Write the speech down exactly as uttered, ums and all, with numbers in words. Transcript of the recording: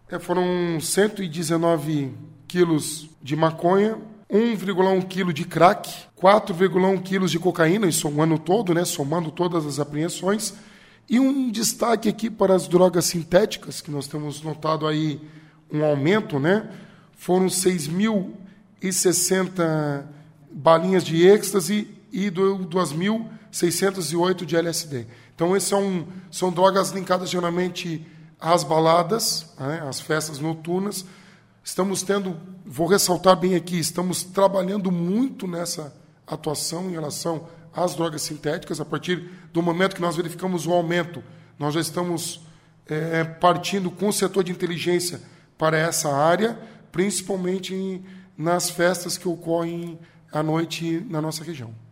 É, foram cento e dezenove quilos de maconha, um vírgula um quilo de crack, quatro vírgula um quilos de cocaína, isso o ano todo, né, somando todas as apreensões, e um destaque aqui para as drogas sintéticas, que nós temos notado aí um aumento, né, foram seis mil e sessenta balinhas de êxtase e duas mil seiscentos e oito de L S D. Então, esses são, são drogas linkadas geralmente às baladas, né, às festas noturnas. Estamos tendo, vou ressaltar bem aqui, estamos trabalhando muito nessa atuação em relação às drogas sintéticas. A partir do momento que nós verificamos o aumento, nós já estamos é, partindo com o setor de inteligência para essa área, principalmente em, nas festas que ocorrem à noite na nossa região.